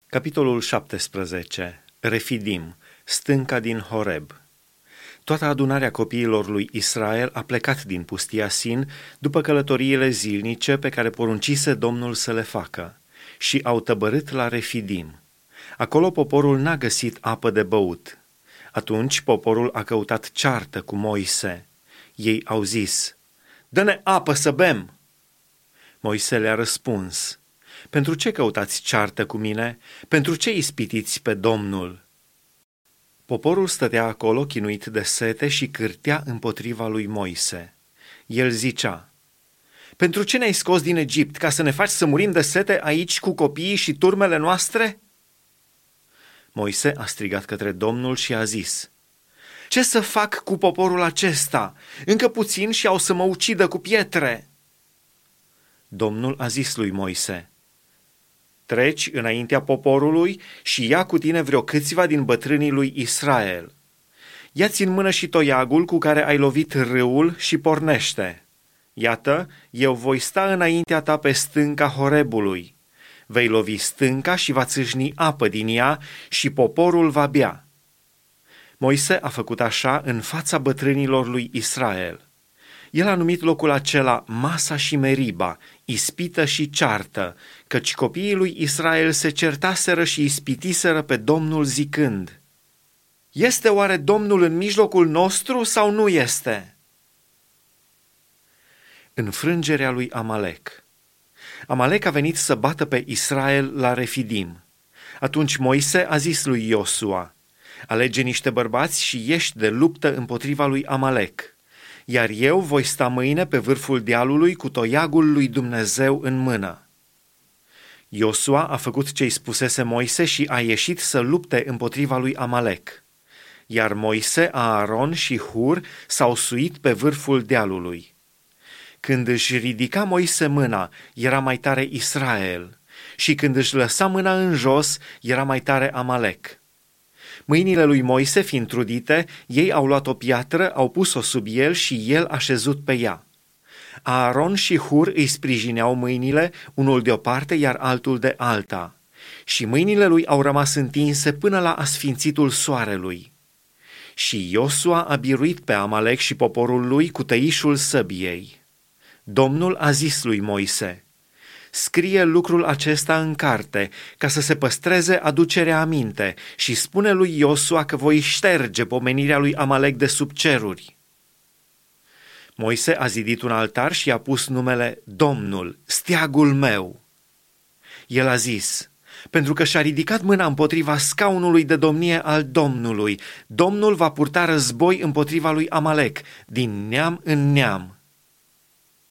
Capitolul 17. Refidim, stânca din Horeb. Toată adunarea copiilor lui Israel a plecat din pustia Sin după călătoriile zilnice pe care poruncise Domnul să le facă și au tăbărât la Refidim. Acolo poporul n-a găsit apă de băut. Atunci poporul a căutat ceartă cu Moise. Ei au zis: „Dă-ne apă să bem!” Moise le-a răspuns: „Pentru ce căutați ceartă cu mine? Pentru ce ispitiți pe Domnul?” Poporul stătea acolo chinuit de sete și cârtea împotriva lui Moise. El zicea: „Pentru ce ne-ai scos din Egipt, ca să ne faci să murim de sete aici cu copiii și turmele noastre?” Moise a strigat către Domnul și a zis: „Ce să fac cu poporul acesta? Încă puțin și au să mă ucidă cu pietre.” Domnul a zis lui Moise: „Treci înaintea poporului și ia cu tine vreo câțiva din bătrânii lui Israel. Ia-ți în mână și toiagul cu care ai lovit râul și pornește. Iată, eu voi sta înaintea ta pe stânca Horebului. Vei lovi stânca și va țâșni apă din ea și poporul va bea.” Moise a făcut așa în fața bătrânilor lui Israel. El a numit locul acela Masa și Meriba, ispită și ceartă, căci copiii lui Israel se certaseră și ispitiseră pe Domnul zicând: „Este oare Domnul în mijlocul nostru sau nu este?” Înfrângerea lui Amalek. Amalek a venit să bată pe Israel la Refidim. Atunci Moise a zis lui Iosua: „Alege niște bărbați și ieși de luptă împotriva lui Amalek, iar eu voi sta mâine pe vârful dealului cu toiagul lui Dumnezeu în mână.” Iosua a făcut ce-i spusese Moise și a ieșit să lupte împotriva lui Amalek. Iar Moise, Aaron și Hur s-au suit pe vârful dealului. Când își ridica Moise mâna, era mai tare Israel, și când își lăsa mâna în jos, era mai tare Amalek. Mâinile lui Moise fiind trudite, ei au luat o piatră, au pus-o sub el și el a șezut pe ea. Aaron și Hur îi sprijineau mâinile, unul de o parte, iar altul de alta, și mâinile lui au rămas întinse până la asfințitul soarelui. Și Iosua a biruit pe Amalek și poporul lui cu tăișul săbiei. Domnul a zis lui Moise: „Scrie lucrul acesta în carte, ca să se păstreze aducerea aminte, și spune lui Iosua că voi șterge pomenirea lui Amalek de sub ceruri.” Moise a zidit un altar și a pus numele Domnul, steagul meu. El a zis: „Pentru că și-a ridicat mâna împotriva scaunului de domnie al Domnului, Domnul va purta război împotriva lui Amalek, din neam în neam.”